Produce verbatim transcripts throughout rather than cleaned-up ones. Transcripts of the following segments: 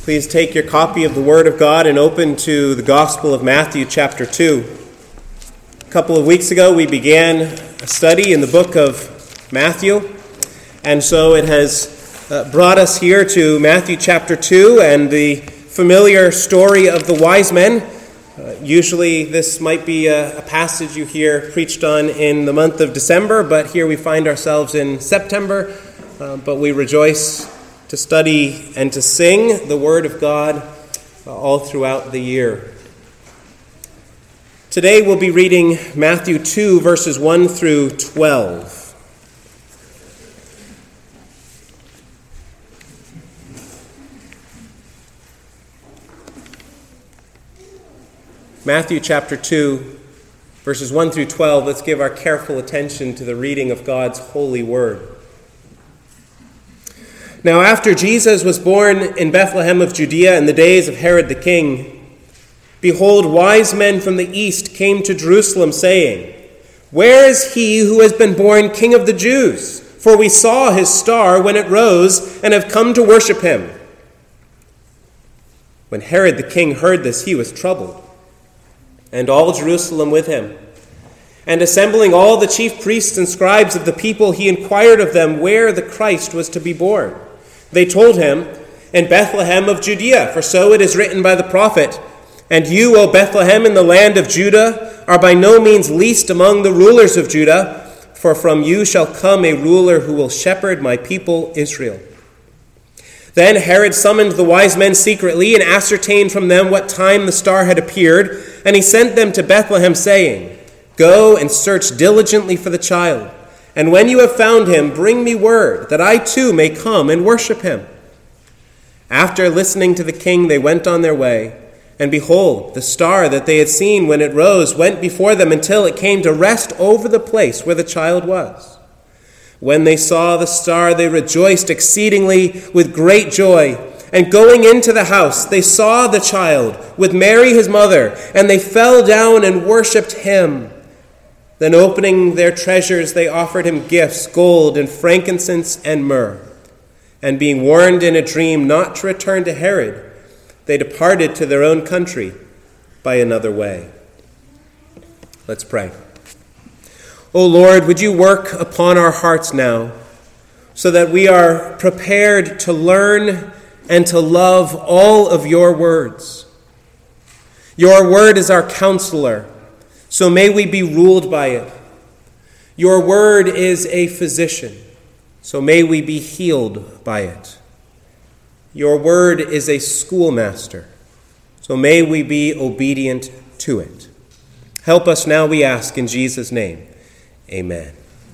Please take your copy of the Word of God and open to the Gospel of Matthew chapter two. A couple of weeks ago we began a study in the book of Matthew, and so it has uh, brought us here to Matthew chapter two and the familiar story of the wise men. Uh, usually this might be a, a passage you hear preached on in the month of December, but here we find ourselves in September, uh, but we rejoice to study and to sing the Word of God uh, all throughout the year. Today we'll be reading Matthew two, verses one through twelve. Matthew chapter two, verses one through twelve. Let's give our careful attention to the reading of God's holy word. Now after Jesus was born in Bethlehem of Judea in the days of Herod the king, behold, wise men from the east came to Jerusalem, saying, "Where is he who has been born King of the Jews? For we saw his star when it rose and have come to worship him." When Herod the king heard this, he was troubled, and all Jerusalem with him. And assembling all the chief priests and scribes of the people, he inquired of them where the Christ was to be born. They told him, "In Bethlehem of Judea, for so it is written by the prophet, And you, O Bethlehem, in the land of Judah, are by no means least among the rulers of Judah, for from you shall come a ruler who will shepherd my people Israel." Then Herod summoned the wise men secretly and ascertained from them what time the star had appeared, and he sent them to Bethlehem, saying, "Go and search diligently for the child, and when you have found him, bring me word, that I too may come and worship him." After listening to the king, they went on their way, and behold, the star that they had seen when it rose went before them until it came to rest over the place where the child was. When they saw the star, they rejoiced exceedingly with great joy. And going into the house, they saw the child with Mary his mother, and they fell down and worshipped him. Then opening their treasures, they offered him gifts, gold and frankincense and myrrh. And being warned in a dream not to return to Herod, they departed to their own country by another way. Let's pray. O Lord, would you work upon our hearts now, so that we are prepared to learn and to love all of your words. Your word is our counselor, so may we be ruled by it. Your word is a physician, so may we be healed by it. Your word is a schoolmaster, so may we be obedient to it. Help us now, we ask, in Jesus' name. Amen.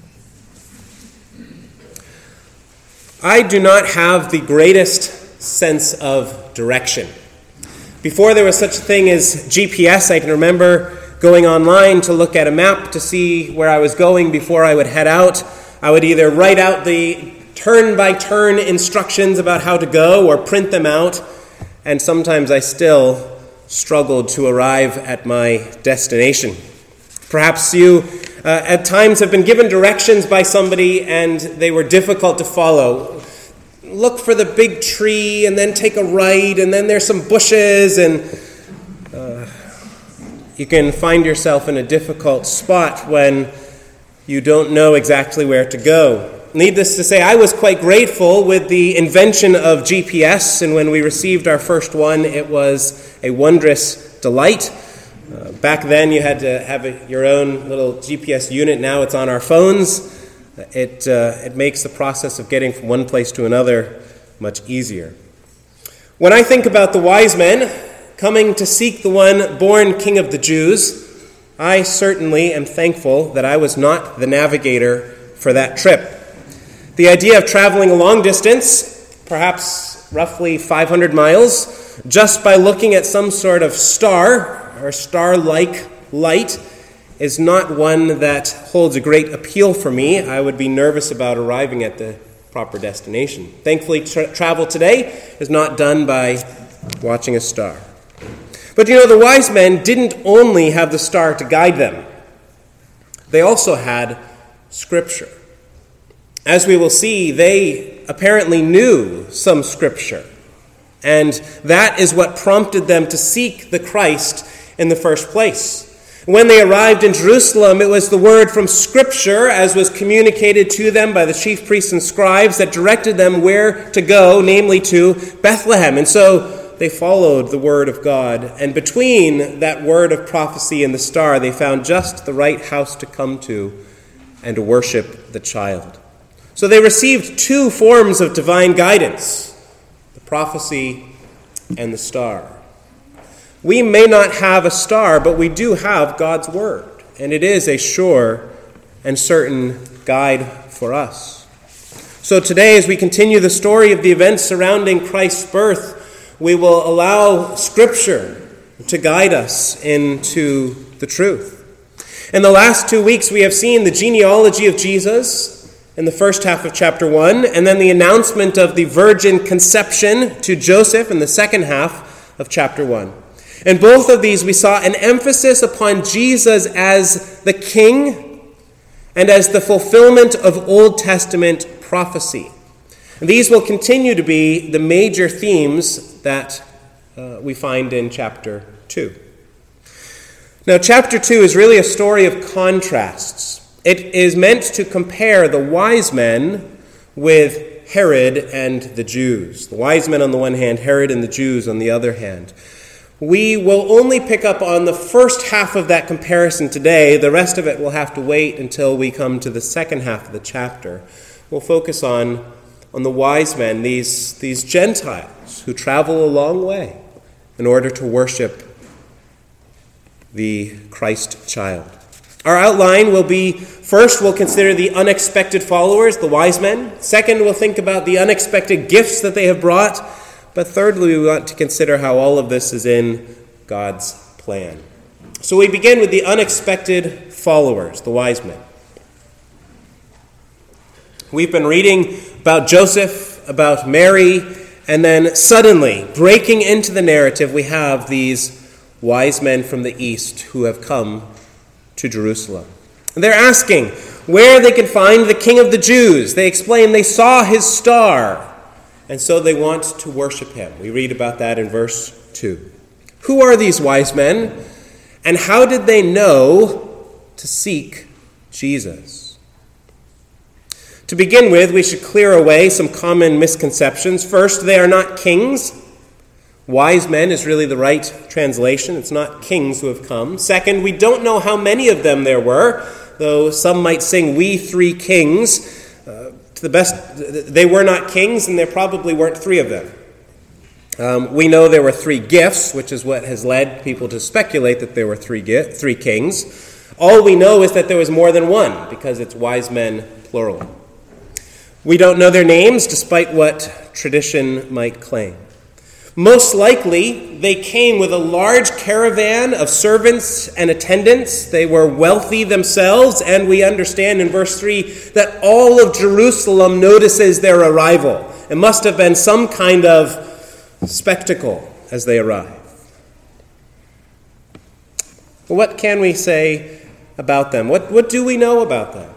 I do not have the greatest sense of direction. Before there was such a thing as G P S, I can remember going online to look at a map to see where I was going before I would head out. I would either write out the turn-by-turn instructions about how to go or print them out, and sometimes I still struggled to arrive at my destination. Perhaps you uh, at times have been given directions by somebody and they were difficult to follow. Look for the big tree and then take a right, and then there's some bushes, and uh, you can find yourself in a difficult spot when you don't know exactly where to go. Needless to say, I was quite grateful with the invention of G P S, and when we received our first one, it was a wondrous delight. Uh, back then, you had to have a, your own little G P S unit. Now it's on our phones. It, uh, it makes the process of getting from one place to another much easier. When I think about the wise men coming to seek the one born King of the Jews, I certainly am thankful that I was not the navigator for that trip. The idea of traveling a long distance, perhaps roughly five hundred miles, just by looking at some sort of star or star-like light is not one that holds a great appeal for me. I would be nervous about arriving at the proper destination. Thankfully, tra- travel today is not done by watching a star. But you know, the wise men didn't only have the star to guide them. They also had Scripture. As we will see, they apparently knew some Scripture. And that is what prompted them to seek the Christ in the first place. When they arrived in Jerusalem, it was the word from Scripture, as was communicated to them by the chief priests and scribes, that directed them where to go, namely to Bethlehem. And so they followed the word of God. And between that word of prophecy and the star, they found just the right house to come to and to worship the child. So they received two forms of divine guidance, the prophecy and the star. We may not have a star, but we do have God's word, and it is a sure and certain guide for us. So today, as we continue the story of the events surrounding Christ's birth, we will allow Scripture to guide us into the truth. In the last two weeks, we have seen the genealogy of Jesus in the first half of chapter one, and then the announcement of the virgin conception to Joseph in the second half of chapter one. In both of these, we saw an emphasis upon Jesus as the King and as the fulfillment of Old Testament prophecy. And these will continue to be the major themes that uh, we find in chapter two. Now, chapter two is really a story of contrasts. It is meant to compare the wise men with Herod and the Jews. The wise men on the one hand, Herod and the Jews on the other hand. We will only pick up on the first half of that comparison today. The rest of it will have to wait until we come to the second half of the chapter. We'll focus on, on the wise men, these, these Gentiles who travel a long way in order to worship the Christ child. Our outline will be, first we'll consider the unexpected followers, the wise men. Second, we'll think about the unexpected gifts that they have brought. But thirdly, we want to consider how all of this is in God's plan. So we begin with the unexpected followers, the wise men. We've been reading about Joseph, about Mary, and then suddenly, breaking into the narrative, we have these wise men from the east who have come to Jerusalem. And they're asking where they can find the King of the Jews. They explain they saw his star, and so they want to worship him. We read about that in verse two. Who are these wise men, and how did they know to seek Jesus? To begin with, we should clear away some common misconceptions. First, they are not kings. Wise men is really the right translation. It's not kings who have come. Second, we don't know how many of them there were, though some might sing, "We three kings." Uh, to the best, they were not kings, and there probably weren't three of them. Um, we know there were three gifts, which is what has led people to speculate that there were three gi- three kings. All we know is that there was more than one, because it's wise men, plural. We don't know their names, despite what tradition might claim. Most likely, they came with a large caravan of servants and attendants. They were wealthy themselves, and we understand in verse three that all of Jerusalem notices their arrival. It must have been some kind of spectacle as they arrive. What can we say about them? What, what do we know about them?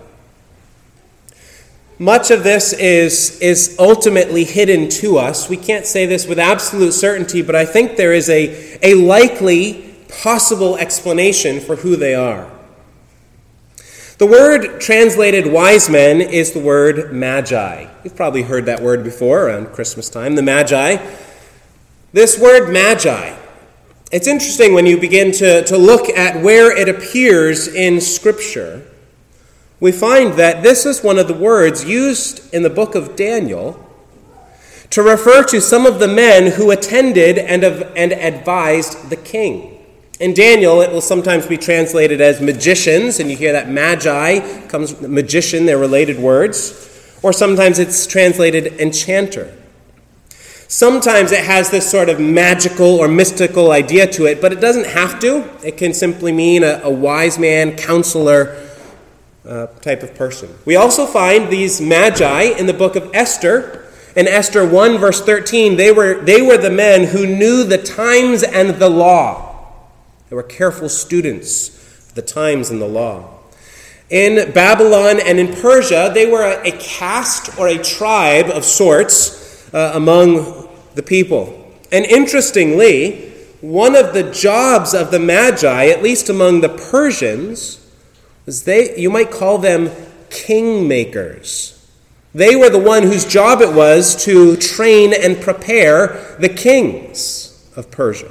Much of this is, is ultimately hidden to us. We can't say this with absolute certainty, but I think there is a, a likely possible explanation for who they are. The word translated wise men is the word magi. You've probably heard that word before around Christmas time, the magi. This word magi, it's interesting when you begin to, to look at where it appears in Scripture. We find that this is one of the words used in the book of Daniel to refer to some of the men who attended and, and advised the king. In Daniel, it will sometimes be translated as magicians, and you hear that magi comes magician, they're related words, or sometimes it's translated enchanter. Sometimes it has this sort of magical or mystical idea to it, but it doesn't have to. It can simply mean a, a wise man, counselor, Uh, type of person. We also find these magi in the book of Esther. In Esther one, verse thirteen, they were, they were the men who knew the times and the law. They were careful students of the times and the law. In Babylon and in Persia, they were a, a caste or a tribe of sorts uh, among the people. And interestingly, one of the jobs of the Magi, at least among the Persians, was they, you might call them kingmakers. They were the one whose job it was to train and prepare the kings of Persia.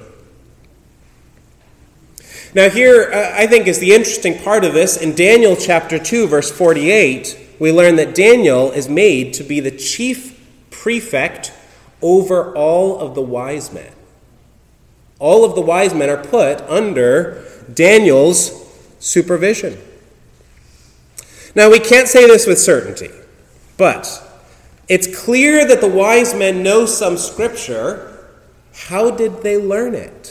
Now here, uh, I think, is the interesting part of this. In Daniel chapter two, verse forty-eight, we learn that Daniel is made to be the chief prefect over all of the wise men. All of the wise men are put under Daniel's supervision. Now, we can't say this with certainty, but it's clear that the wise men know some scripture. How did they learn it?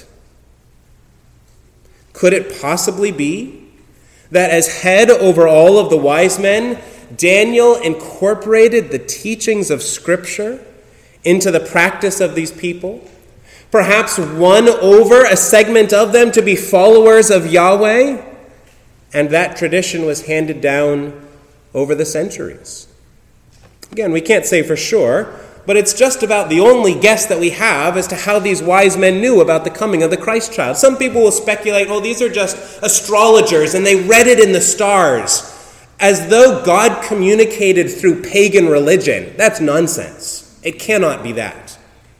Could it possibly be that as head over all of the wise men, Daniel incorporated the teachings of Scripture into the practice of these people? Perhaps won over a segment of them to be followers of Yahweh, and that tradition was handed down over the centuries. Again, we can't say for sure, but it's just about the only guess that we have as to how these wise men knew about the coming of the Christ child. Some people will speculate, oh, these are just astrologers, and they read it in the stars, as though God communicated through pagan religion. That's nonsense. It cannot be that.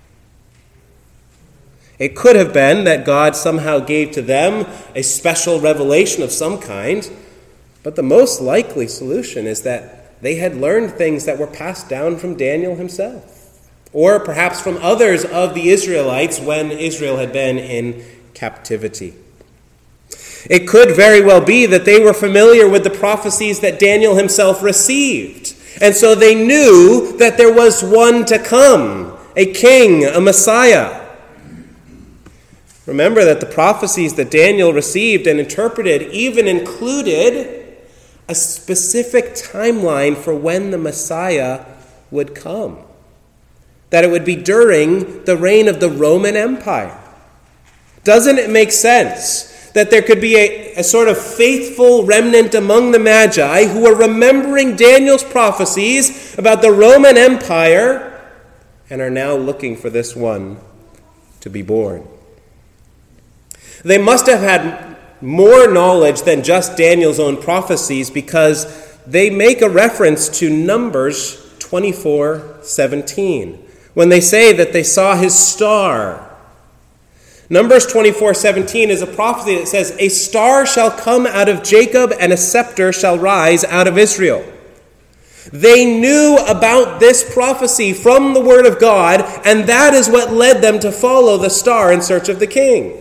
It could have been that God somehow gave to them a special revelation of some kind, but the most likely solution is that they had learned things that were passed down from Daniel himself, or perhaps from others of the Israelites when Israel had been in captivity. It could very well be that they were familiar with the prophecies that Daniel himself received, and so they knew that there was one to come, a king, a Messiah. Remember that the prophecies that Daniel received and interpreted even included a specific timeline for when the Messiah would come. That it would be during the reign of the Roman Empire. Doesn't it make sense that there could be a, a sort of faithful remnant among the Magi who were remembering Daniel's prophecies about the Roman Empire and are now looking for this one to be born? They must have had more knowledge than just Daniel's own prophecies, because they make a reference to Numbers twenty-four seventeen when they say that they saw his star. Numbers twenty-four seventeen is a prophecy that says, "A star shall come out of Jacob, and a scepter shall rise out of Israel." They knew about this prophecy from the Word of God, and that is what led them to follow the star in search of the king.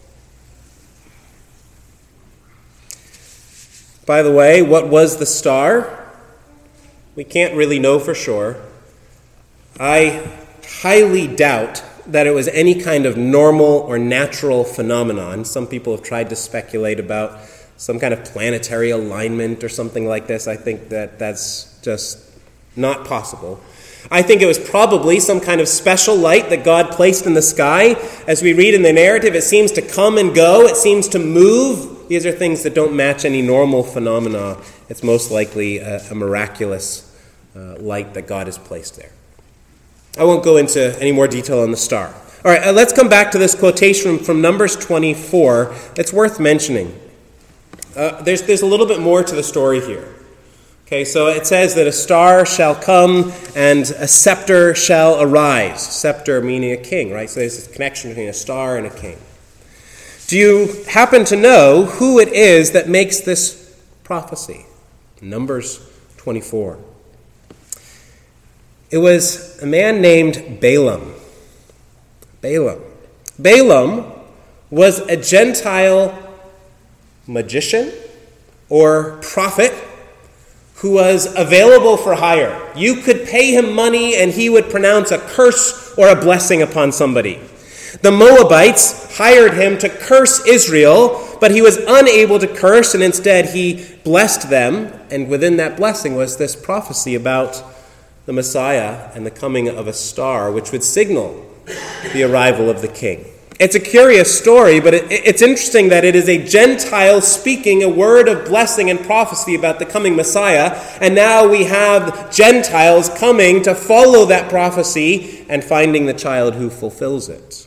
By the way, what was the star? We can't really know for sure. I highly doubt that it was any kind of normal or natural phenomenon. Some people have tried to speculate about some kind of planetary alignment or something like this. I think that that's just not possible. I think it was probably some kind of special light that God placed in the sky. As we read in the narrative, it seems to come and go. It seems to move. These are things that don't match any normal phenomena. It's most likely a, a miraculous uh, light that God has placed there. I won't go into any more detail on the star. All right, uh, let's come back to this quotation from, from Numbers twenty-four. It's worth mentioning. Uh, there's, there's a little bit more to the story here. Okay, so it says that a star shall come and a scepter shall arise. Scepter meaning a king, right? So there's this connection between a star and a king. Do you happen to know who it is that makes this prophecy? Numbers twenty-four. It was a man named Balaam. Balaam. Balaam was a Gentile magician or prophet who was available for hire. You could pay him money and he would pronounce a curse or a blessing upon somebody. The Moabites hired him to curse Israel, but he was unable to curse, and instead he blessed them. And within that blessing was this prophecy about the Messiah and the coming of a star, which would signal the arrival of the king. It's a curious story, but it, it's interesting that it is a Gentile speaking a word of blessing and prophecy about the coming Messiah, and now we have Gentiles coming to follow that prophecy and finding the child who fulfills it.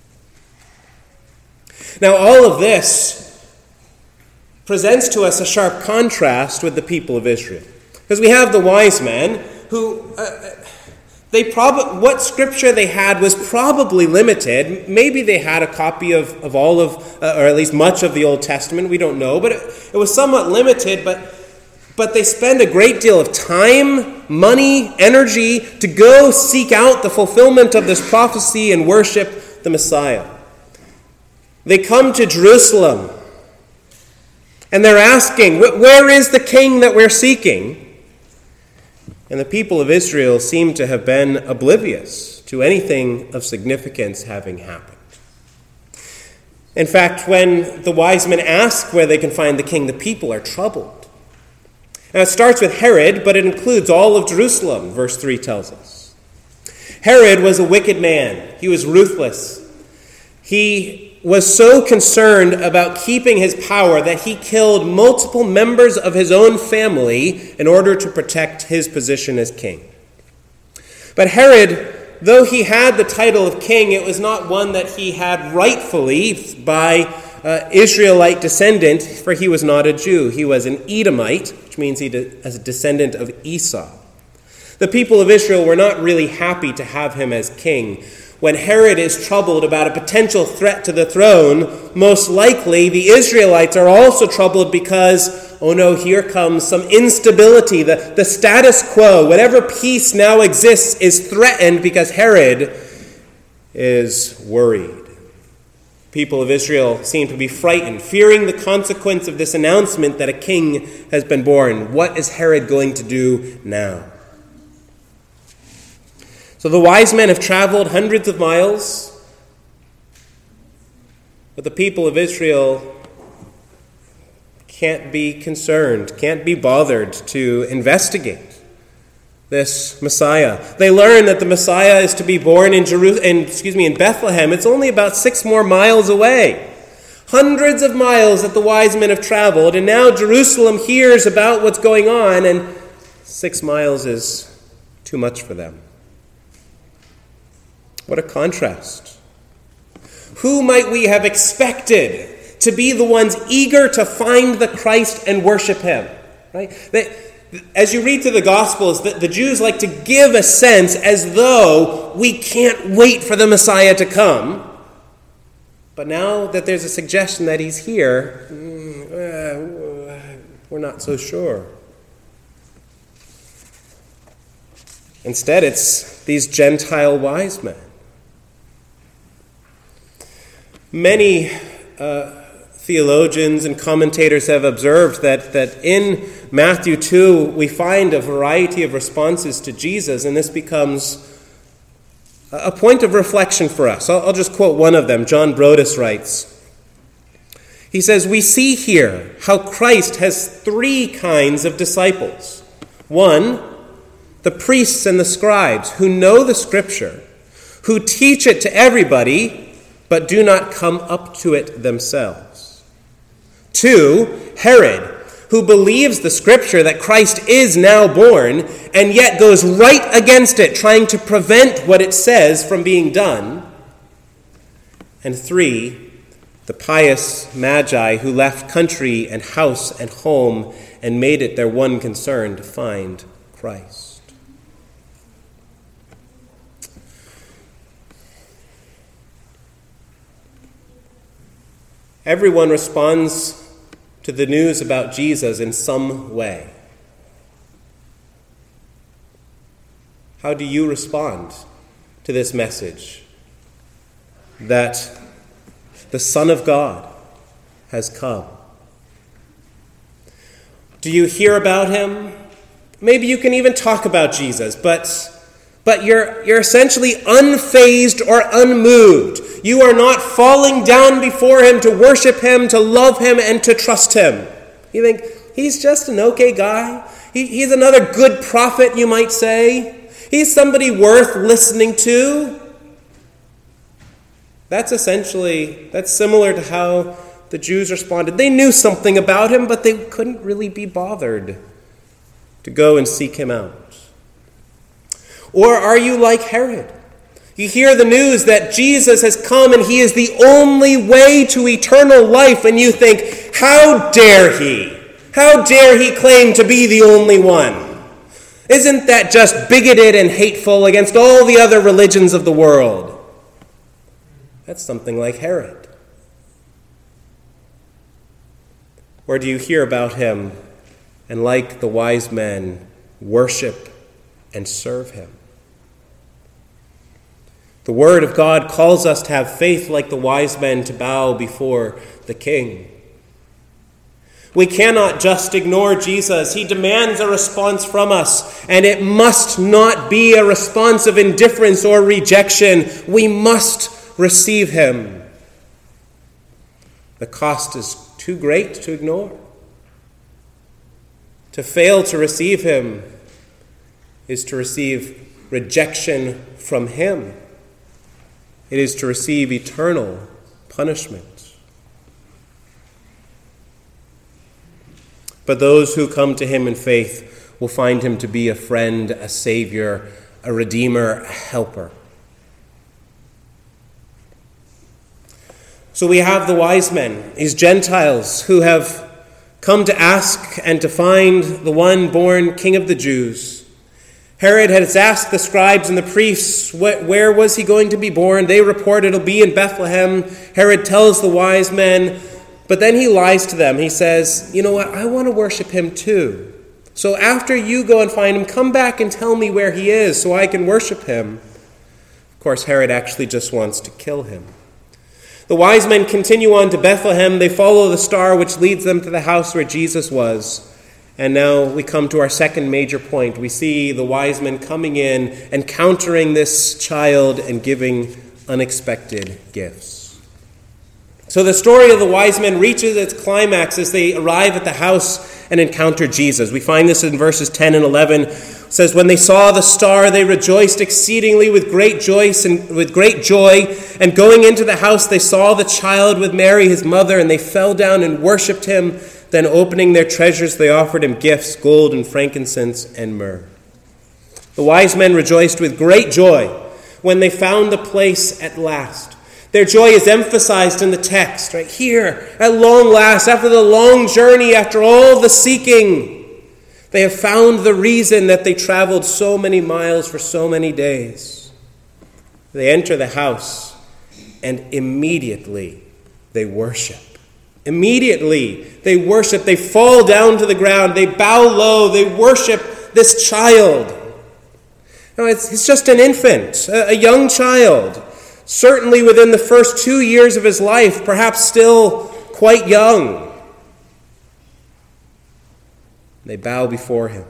Now, all of this presents to us a sharp contrast with the people of Israel. Because we have the wise men who, uh, they prob- what scripture they had was probably limited. Maybe they had a copy of, of all of, uh, or at least much of the Old Testament, we don't know, but it, it was somewhat limited, but, but they spend a great deal of time, money, energy to go seek out the fulfillment of this prophecy and worship the Messiah. They come to Jerusalem, and they're asking, where is the king that we're seeking? And the people of Israel seem to have been oblivious to anything of significance having happened. In fact, when the wise men ask where they can find the king, the people are troubled. Now, it starts with Herod, but it includes all of Jerusalem, verse three tells us. Herod was a wicked man. He was ruthless. He was so concerned about keeping his power that he killed multiple members of his own family in order to protect his position as king. But Herod, though he had the title of king, it was not one that he had rightfully by uh, Israelite descendant, for he was not a Jew. He was an Edomite, which means he was a descendant of Esau. The people of Israel were not really happy to have him as king. When Herod is troubled about a potential threat to the throne, most likely the Israelites are also troubled because, oh no, here comes some instability. The, the status quo, whatever peace now exists, is threatened because Herod is worried. People of Israel seem to be frightened, fearing the consequence of this announcement that a king has been born. What is Herod going to do now? So the wise men have traveled hundreds of miles, but the people of Israel can't be concerned, can't be bothered to investigate this Messiah. They learn that the Messiah is to be born in Jerusalem, in, excuse me, in Bethlehem. It's only about six more miles away. Hundreds of miles that the wise men have traveled, and now Jerusalem hears about what's going on, and six miles is too much for them. What a contrast. Who might we have expected to be the ones eager to find the Christ and worship him? Right? They, as you read through the Gospels, the, the Jews like to give a sense as though we can't wait for the Messiah to come. But now that there's a suggestion that he's here, uh, we're not so sure. Instead, it's these Gentile wise men. Many uh, theologians and commentators have observed that, that in Matthew two, we find a variety of responses to Jesus, and this becomes a point of reflection for us. I'll, I'll just quote one of them. John Brodus writes, he says, "We see here how Christ has three kinds of disciples. One, the priests and the scribes who know the Scripture, who teach it to everybody, but do not come up to it themselves. Two, Herod, who believes the Scripture that Christ is now born, and yet goes right against it, trying to prevent what it says from being done. And three, the pious magi who left country and house and home and made it their one concern to find Christ." Everyone responds to the news about Jesus in some way. How do you respond to this message that the Son of God has come? Do you hear about him? Maybe you can even talk about Jesus, but But you're, you're essentially unfazed or unmoved. You are not falling down before him to worship him, to love him, and to trust him. You think, he's just an okay guy. He, he's another good prophet, you might say. He's somebody worth listening to. That's essentially, that's similar to how the Jews responded. They knew something about him, but they couldn't really be bothered to go and seek him out. Or are you like Herod? You hear the news that Jesus has come and he is the only way to eternal life, and you think, how dare he? How dare he claim to be the only one? Isn't that just bigoted and hateful against all the other religions of the world? That's something like Herod. Or do you hear about him and, like the wise men, worship and serve him? The Word of God calls us to have faith like the wise men, to bow before the King. We cannot just ignore Jesus. He demands a response from us, and it must not be a response of indifference or rejection. We must receive him. The cost is too great to ignore. To fail to receive him is to receive rejection from him. It is to receive eternal punishment. But those who come to him in faith will find him to be a friend, a savior, a redeemer, a helper. So we have the wise men, these Gentiles who have come to ask and to find the one born King of the Jews. Herod has asked the scribes and the priests, where was he going to be born? They report it'll be in Bethlehem. Herod tells the wise men, but then he lies to them. He says, you know what, I want to worship him too. So after you go and find him, come back and tell me where he is so I can worship him. Of course, Herod actually just wants to kill him. The wise men continue on to Bethlehem. They follow the star which leads them to the house where Jesus was. And now we come to our second major point. We see the wise men coming in, encountering this child, and giving unexpected gifts. So the story of the wise men reaches its climax as they arrive at the house and encounter Jesus. We find this in verses ten and eleven. It says, when they saw the star, they rejoiced exceedingly with great joy, and with great joy. And going into the house, they saw the child with Mary, his mother, and they fell down and worshipped him. Then opening their treasures, they offered him gifts, gold and frankincense and myrrh. The wise men rejoiced with great joy when they found the place at last. Their joy is emphasized in the text, right here, at long last, after the long journey, after all the seeking. They have found the reason that they traveled so many miles for so many days. They enter the house, and immediately they worship. Immediately they worship. They fall down to the ground. They bow low. They worship this child. Now, it's, it's just an infant, a, a young child. Certainly within the first two years of his life, perhaps still quite young. They bow before him.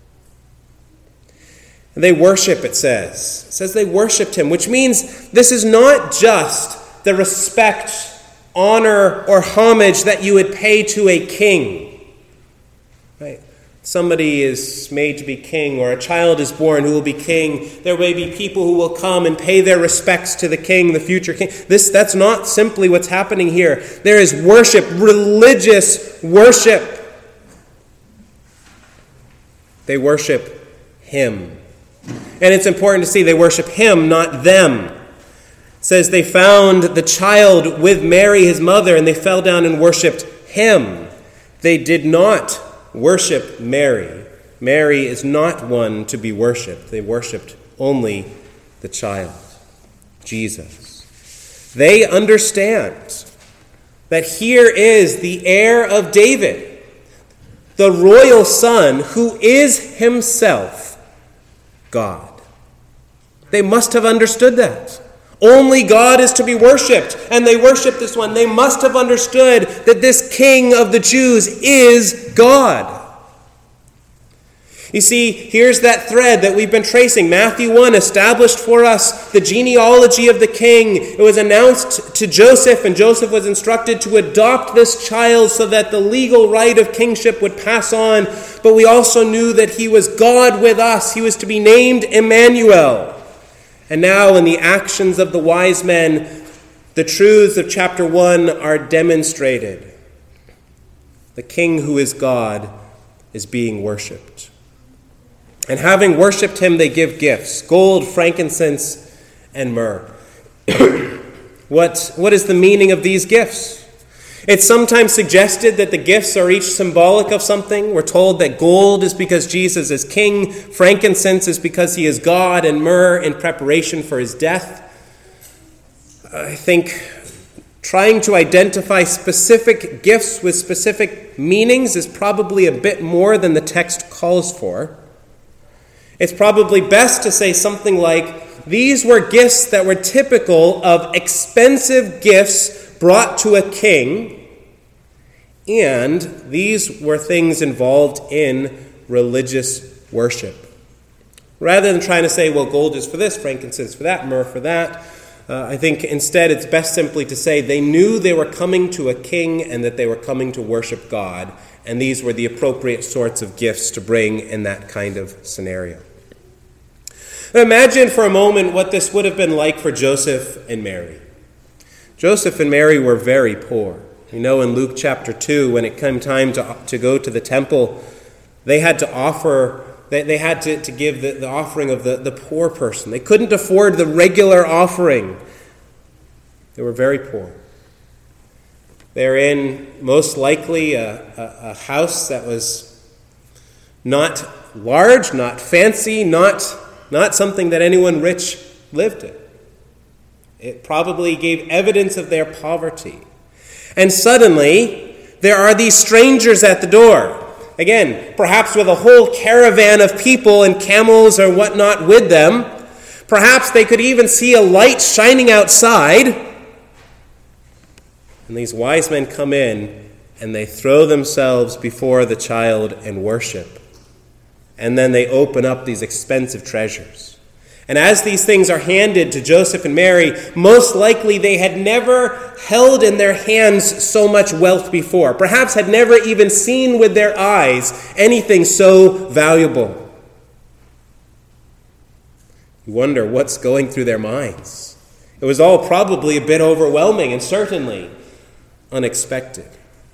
And they worship, it says. It says they worshipped him, which means this is not just the respect, honor, or homage that you would pay to a king. Right? Somebody is made to be king, or a child is born who will be king. There may be people who will come and pay their respects to the king, the future king. This, that's not simply what's happening here. There is worship, religious worship. They worship him. And it's important to see they worship him, not them. It says they found the child with Mary, his mother, and they fell down and worshipped him. They did not worship Mary. Mary is not one to be worshipped. They worshipped only the child, Jesus. They understand that here is the heir of David, the royal son who is himself God. They must have understood that. Only God is to be worshipped, and they worship this one. They must have understood that this King of the Jews is God. You see, here's that thread that we've been tracing. Matthew one established for us the genealogy of the king. It was announced to Joseph, and Joseph was instructed to adopt this child so that the legal right of kingship would pass on. But we also knew that he was God with us. He was to be named Emmanuel. And now in the actions of the wise men, the truths of chapter one are demonstrated. The King who is God is being worshipped. And having worshipped him, they give gifts: gold, frankincense, and myrrh. What, what is the meaning of these gifts? It's sometimes suggested that the gifts are each symbolic of something. We're told that gold is because Jesus is king, frankincense is because he is God, and myrrh in preparation for his death. I think trying to identify specific gifts with specific meanings is probably a bit more than the text calls for. It's probably best to say something like, these were gifts that were typical of expensive gifts brought to a king, and these were things involved in religious worship. Rather than trying to say, well, gold is for this, frankincense for that, myrrh for that, uh, I think instead it's best simply to say they knew they were coming to a king and that they were coming to worship God, and these were the appropriate sorts of gifts to bring in that kind of scenario. Now imagine for a moment what this would have been like for Joseph and Mary. Joseph and Mary were very poor. You know, in Luke chapter two, when it came time to, to go to the temple, they had to offer, they, they had to, to give the, the offering of the, the poor person. They couldn't afford the regular offering. They were very poor. They're in, most likely, a, a, a house that was not large, not fancy, not, not something that anyone rich lived in. It probably gave evidence of their poverty. And suddenly, there are these strangers at the door. Again, perhaps with a whole caravan of people and camels or whatnot with them. Perhaps they could even see a light shining outside. And these wise men come in and they throw themselves before the child and worship. And then they open up these expensive treasures. And as these things are handed to Joseph and Mary, most likely they had never held in their hands so much wealth before. Perhaps had never even seen with their eyes anything so valuable. You wonder what's going through their minds. It was all probably a bit overwhelming and certainly unexpected.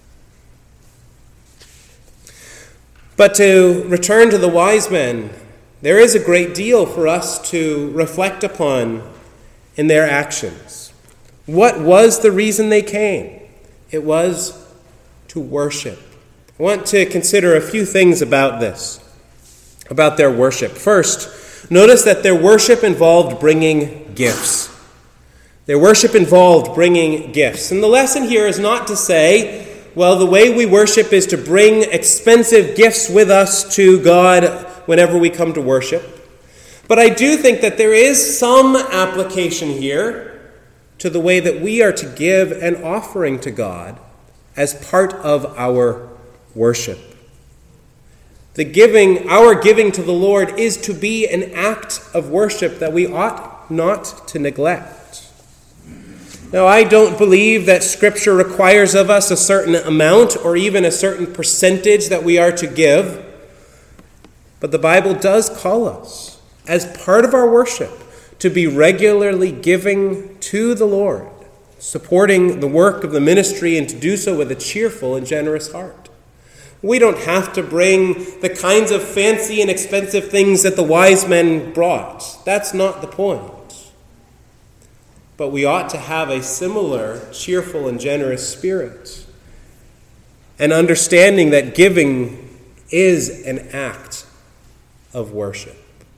But to return to the wise men, there is a great deal for us to reflect upon in their actions. What was the reason they came? It was to worship. I want to consider a few things about this, about their worship. First, notice that their worship involved bringing gifts. Their worship involved bringing gifts. And the lesson here is not to say, well, the way we worship is to bring expensive gifts with us to God whenever we come to worship. But I do think that there is some application here to the way that we are to give an offering to God as part of our worship. The giving, our giving to the Lord is to be an act of worship that we ought not to neglect. Now, I don't believe that Scripture requires of us a certain amount or even a certain percentage that we are to give. But the Bible does call us, as part of our worship, to be regularly giving to the Lord, supporting the work of the ministry, and to do so with a cheerful and generous heart. We don't have to bring the kinds of fancy and expensive things that the wise men brought. That's not the point. But we ought to have a similar cheerful and generous spirit, and understanding that giving is an act of worship.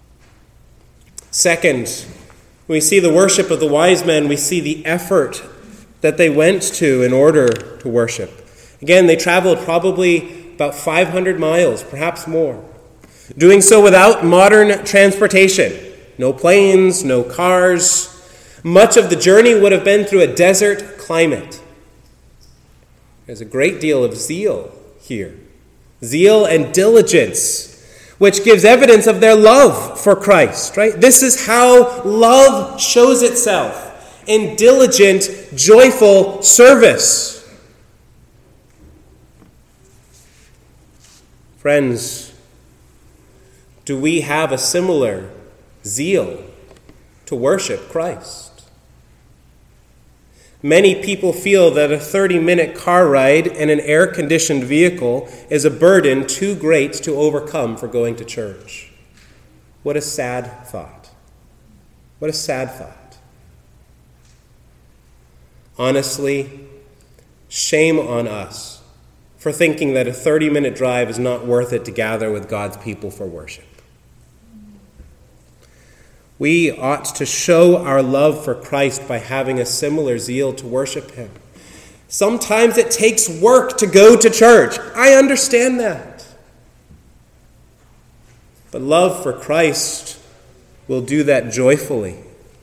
Second, we see the worship of the wise men, we see the effort that they went to in order to worship. Again, they traveled probably about five hundred miles, perhaps more, doing so without modern transportation. No planes, no cars. Much of the journey would have been through a desert climate. There's a great deal of zeal here. Zeal and diligence, which gives evidence of their love for Christ, right? This is how love shows itself, in diligent, joyful service. Friends, do we have a similar zeal to worship Christ? Many people feel that a thirty-minute car ride in an air-conditioned vehicle is a burden too great to overcome for going to church. What a sad thought. What a sad thought. Honestly, shame on us for thinking that a thirty-minute drive is not worth it to gather with God's people for worship. We ought to show our love for Christ by having a similar zeal to worship him. Sometimes it takes work to go to church. I understand that. But love for Christ will do that joyfully.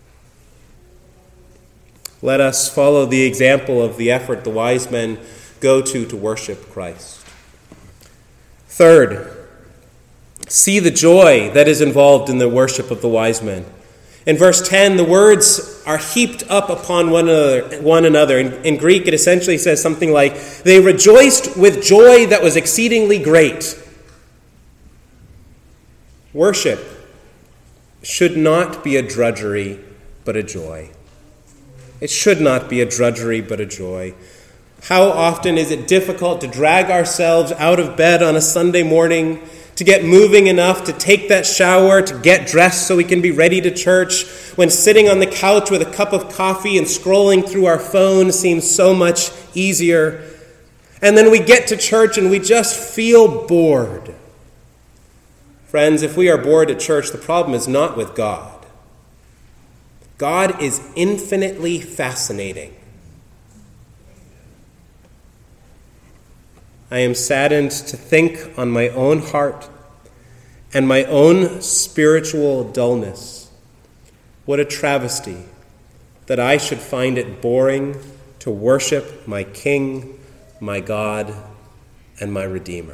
Let us follow the example of the effort the wise men go to to worship Christ. Third, see the joy that is involved in the worship of the wise men. In verse ten, the words are heaped up upon one another. One another. In, in Greek, it essentially says something like, they rejoiced with joy that was exceedingly great. Worship should not be a drudgery, but a joy. It should not be a drudgery, but a joy. How often is it difficult to drag ourselves out of bed on a Sunday morning, to get moving enough to take that shower, to get dressed so we can be ready to church, when sitting on the couch with a cup of coffee and scrolling through our phone seems so much easier. And then we get to church and we just feel bored. Friends, if we are bored at church, the problem is not with God. God is infinitely fascinating. I am saddened to think on my own heart and my own spiritual dullness. What a travesty that I should find it boring to worship my King, my God, and my Redeemer.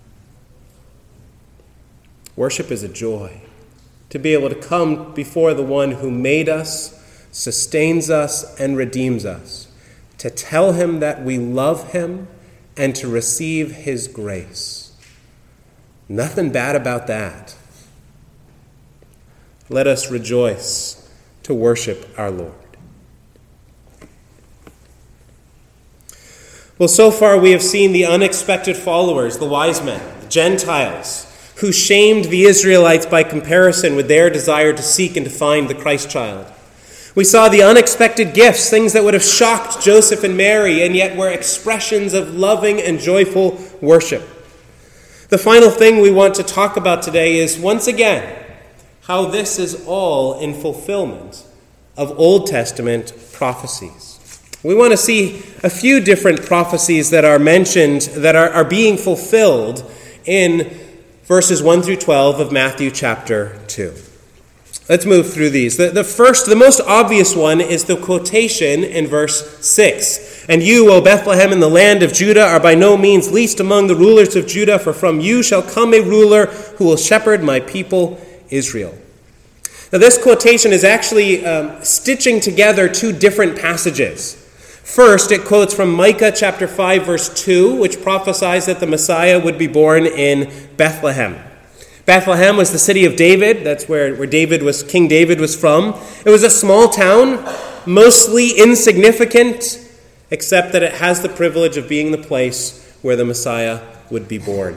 Worship is a joy. To be able to come before the one who made us, sustains us, and redeems us. To tell him that we love him and to receive his grace. Nothing bad about that. Let us rejoice to worship our Lord. Well, so far we have seen the unexpected followers, the wise men, the Gentiles, who shamed the Israelites by comparison with their desire to seek and to find the Christ child. We saw the unexpected gifts, things that would have shocked Joseph and Mary, and yet were expressions of loving and joyful worship. The final thing we want to talk about today is, once again, how this is all in fulfillment of Old Testament prophecies. We want to see a few different prophecies that are mentioned, that are, are being fulfilled in verses one through twelve of Matthew chapter two. Let's move through these. The, the first, the most obvious one is the quotation in verse six. And you, O Bethlehem, in the land of Judah, are by no means least among the rulers of Judah, for from you shall come a ruler who will shepherd my people Israel. Now this quotation is actually um, stitching together two different passages. First, it quotes from Micah chapter five, verse two, which prophesies that the Messiah would be born in Bethlehem. Bethlehem was the city of David. That's where, where David was, King David was from. It was a small town, mostly insignificant, except that it has the privilege of being the place where the Messiah would be born.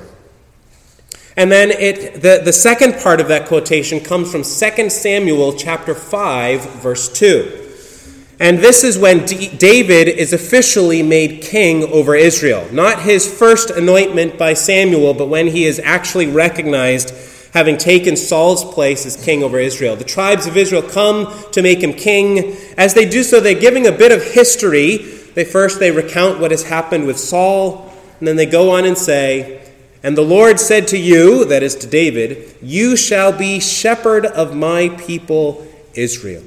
And then it the, the second part of that quotation comes from Second Samuel chapter five, verse two. And this is when D- David is officially made king over Israel. Not his first anointment by Samuel, but when he is actually recognized having taken Saul's place as king over Israel. The tribes of Israel come to make him king. As they do so, they're giving a bit of history. They first they recount what has happened with Saul, and then they go on and say, and the Lord said to you, that is to David, you shall be shepherd of my people Israel.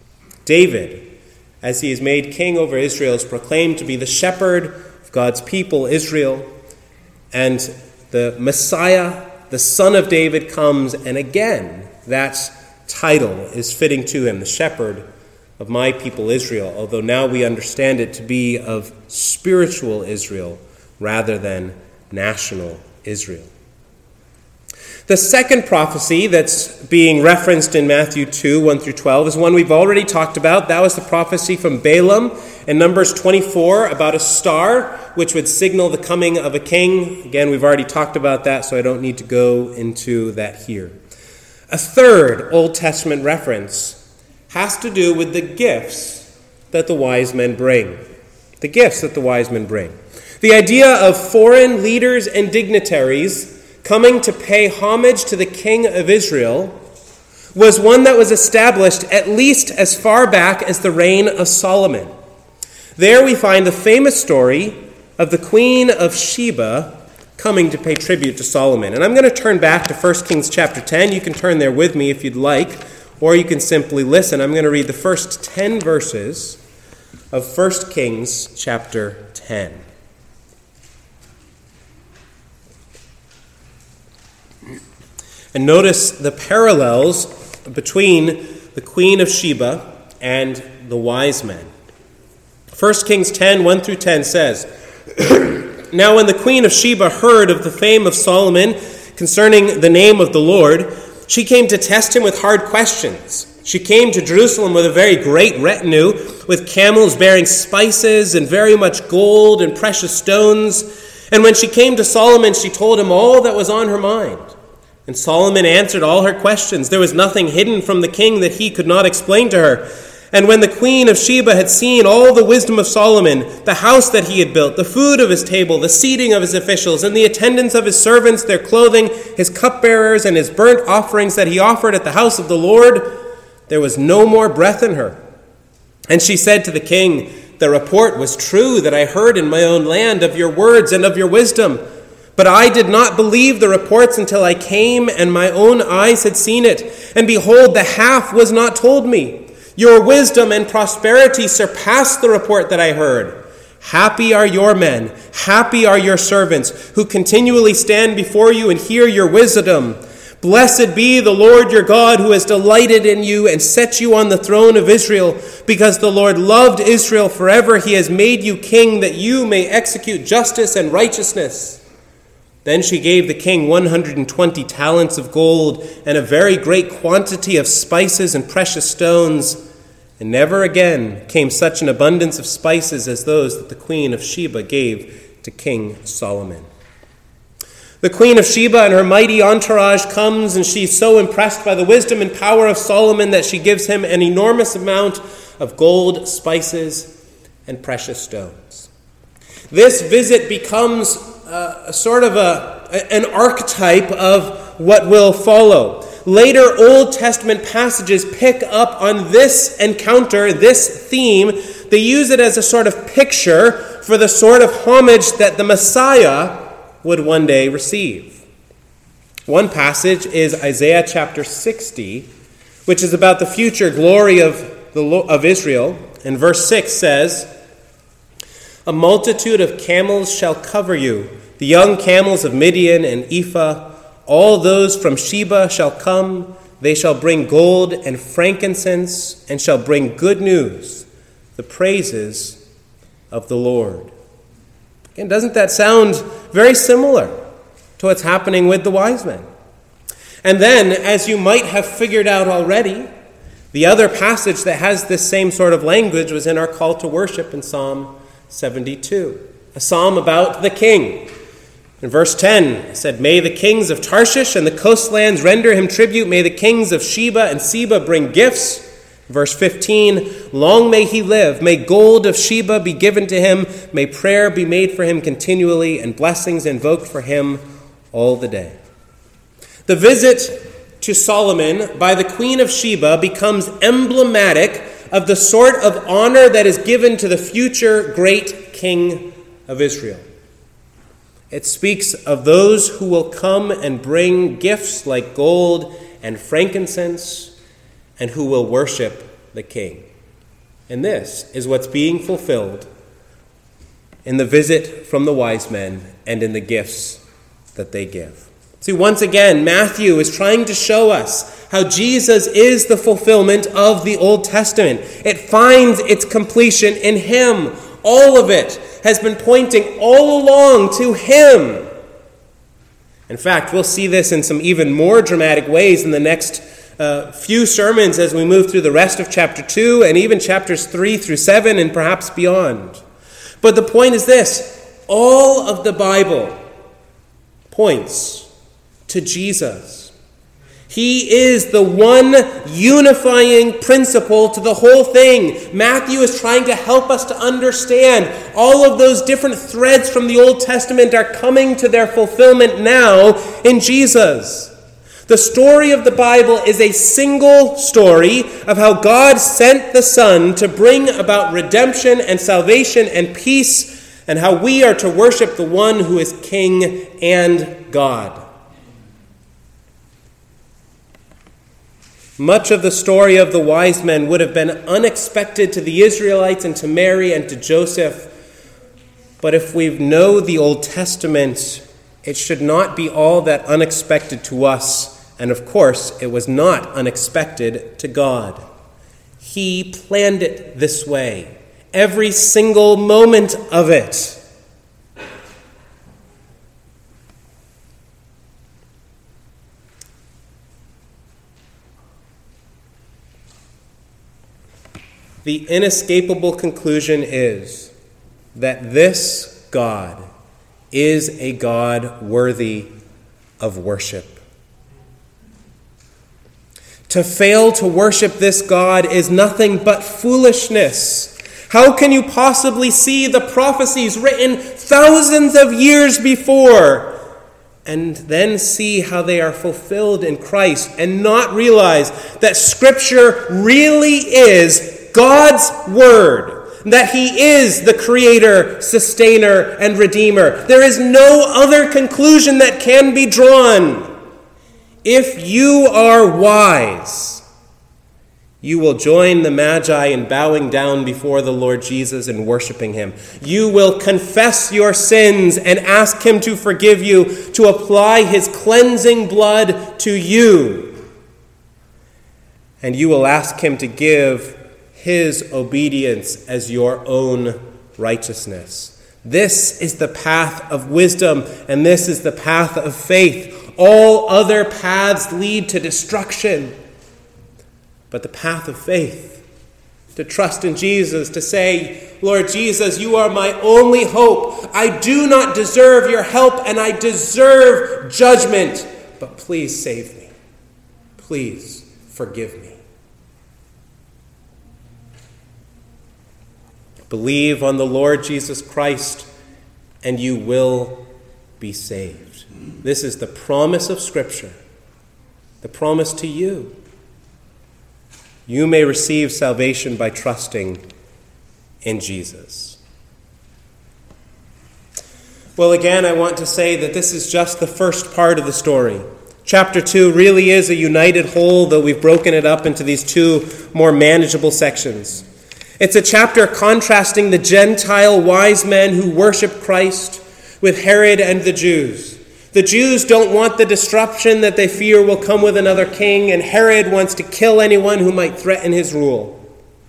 David, as he is made king over Israel, is proclaimed to be the shepherd of God's people, Israel. And the Messiah, the Son of David, comes, and again, that title is fitting to him, the shepherd of my people, Israel, although now we understand it to be of spiritual Israel rather than national Israel. The second prophecy that's being referenced in Matthew two, one through twelve is one we've already talked about. That was the prophecy from Balaam in Numbers twenty-four about a star which would signal the coming of a king. Again, we've already talked about that, so I don't need to go into that here. A third Old Testament reference has to do with the gifts that the wise men bring. The gifts that the wise men bring. The idea of foreign leaders and dignitaries coming to pay homage to the king of Israel was one that was established at least as far back as the reign of Solomon. There we find the famous story of the Queen of Sheba coming to pay tribute to Solomon. And I'm going to turn back to First Kings chapter ten. You can turn there with me if you'd like, or you can simply listen. I'm going to read the first ten verses of First Kings chapter ten. And notice the parallels between the Queen of Sheba and the wise men. First Kings ten, one through ten says, Now when the Queen of Sheba heard of the fame of Solomon concerning the name of the Lord, she came to test him with hard questions. She came to Jerusalem with a very great retinue, with camels bearing spices and very much gold and precious stones. And when she came to Solomon, she told him all that was on her mind. And Solomon answered all her questions. There was nothing hidden from the king that he could not explain to her. And when the Queen of Sheba had seen all the wisdom of Solomon, the house that he had built, the food of his table, the seating of his officials, and the attendance of his servants, their clothing, his cupbearers, and his burnt offerings that he offered at the house of the Lord, there was no more breath in her. And she said to the king, The report was true that I heard in my own land of your words and of your wisdom. But I did not believe the reports until I came and my own eyes had seen it. And behold, the half was not told me. Your wisdom and prosperity surpassed the report that I heard. Happy are your men, happy are your servants, who continually stand before you and hear your wisdom. Blessed be the Lord your God, who has delighted in you and set you on the throne of Israel. Because the Lord loved Israel forever, he has made you king, that you may execute justice and righteousness. Then she gave the king one hundred twenty talents of gold and a very great quantity of spices and precious stones. And never again came such an abundance of spices as those that the Queen of Sheba gave to King Solomon. The Queen of Sheba and her mighty entourage comes, and she's so impressed by the wisdom and power of Solomon that she gives him an enormous amount of gold, spices, and precious stones. This visit becomes uh, a sort of a, an archetype of what will follow. Later Old Testament passages pick up on this encounter, this theme. They use it as a sort of picture for the sort of homage that the Messiah would one day receive. One passage is Isaiah chapter sixty, which is about the future glory of, the, of Israel. And verse six says, A multitude of camels shall cover you, the young camels of Midian and Ephah. All those from Sheba shall come. They shall bring gold and frankincense, and shall bring good news, the praises of the Lord. And doesn't that sound very similar to what's happening with the wise men? And then, as you might have figured out already, the other passage that has this same sort of language was in our call to worship in Psalm seventy-two, a psalm about the king. In verse ten, it said, May the kings of Tarshish and the coastlands render him tribute. May the kings of Sheba and Seba bring gifts. Verse fifteen, Long may he live. May gold of Sheba be given to him. May prayer be made for him continually, and blessings invoked for him all the day. The visit to Solomon by the Queen of Sheba becomes emblematic of the sort of honor that is given to the future great king of Israel. It speaks of those who will come and bring gifts like gold and frankincense, and who will worship the king. And this is what's being fulfilled in the visit from the wise men and in the gifts that they give. See, once again, Matthew is trying to show us how Jesus is the fulfillment of the Old Testament. It finds its completion in him. All of it has been pointing all along to him. In fact, we'll see this in some even more dramatic ways in the next uh, few sermons as we move through the rest of chapter two and even chapters three through seven and perhaps beyond. But the point is this: all of the Bible points to Jesus. He is the one unifying principle to the whole thing. Matthew is trying to help us to understand all of those different threads from the Old Testament are coming to their fulfillment now in Jesus. The story of the Bible is a single story of how God sent the Son to bring about redemption and salvation and peace, and how we are to worship the one who is King and God. Much of the story of the wise men would have been unexpected to the Israelites and to Mary and to Joseph. But if we know the Old Testament, it should not be all that unexpected to us. And of course, it was not unexpected to God. He planned it this way, every single moment of it. The inescapable conclusion is that this God is a God worthy of worship. To fail to worship this God is nothing but foolishness. How can you possibly see the prophecies written thousands of years before and then see how they are fulfilled in Christ and not realize that Scripture really is God's Word, that He is the Creator, Sustainer, and Redeemer? There is no other conclusion that can be drawn. If you are wise, you will join the Magi in bowing down before the Lord Jesus and worshiping Him. You will confess your sins and ask Him to forgive you, to apply His cleansing blood to you. And you will ask Him to give His obedience as your own righteousness. This is the path of wisdom, and this is the path of faith. All other paths lead to destruction. But the path of faith, to trust in Jesus, to say, Lord Jesus, you are my only hope. I do not deserve your help, and I deserve judgment. But please save me. Please forgive me. Believe on the Lord Jesus Christ, and you will be saved. This is the promise of Scripture, the promise to you. You may receive salvation by trusting in Jesus. Well, again, I want to say that this is just the first part of the story. Chapter two really is a united whole, though we've broken it up into these two more manageable sections. It's a chapter contrasting the Gentile wise men who worship Christ with Herod and the Jews. The Jews don't want the disruption that they fear will come with another king, and Herod wants to kill anyone who might threaten his rule.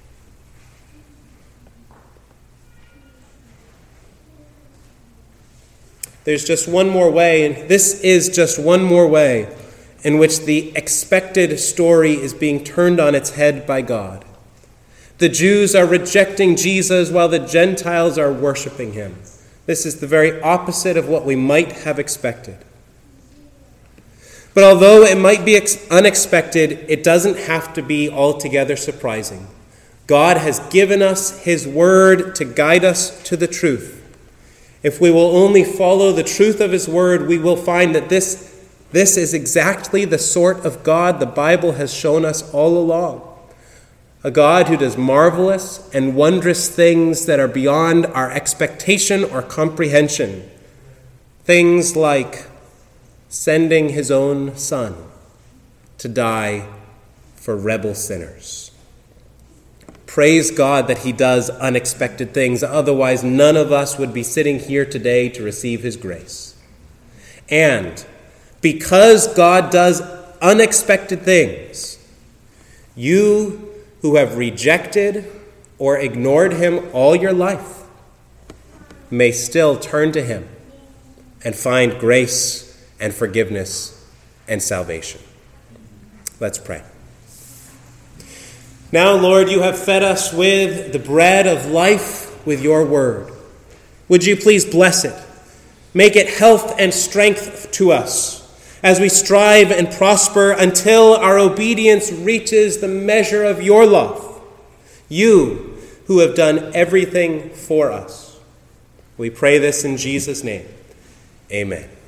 There's just one more way, and this is just one more way in which the expected story is being turned on its head by God. The Jews are rejecting Jesus while the Gentiles are worshiping him. This is the very opposite of what we might have expected. But although it might be ex- unexpected, it doesn't have to be altogether surprising. God has given us his word to guide us to the truth. If we will only follow the truth of his word, we will find that this, this is exactly the sort of God the Bible has shown us all along. A God who does marvelous and wondrous things that are beyond our expectation or comprehension. Things like sending his own Son to die for rebel sinners. Praise God that he does unexpected things. Otherwise, none of us would be sitting here today to receive his grace. And because God does unexpected things, you who have rejected or ignored him all your life may still turn to him and find grace and forgiveness and salvation. Let's pray. Now, Lord, you have fed us with the bread of life with your word. Would you please bless it? Make it health and strength to us as we strive and prosper until our obedience reaches the measure of your love, you who have done everything for us. We pray this in Jesus' name. Amen.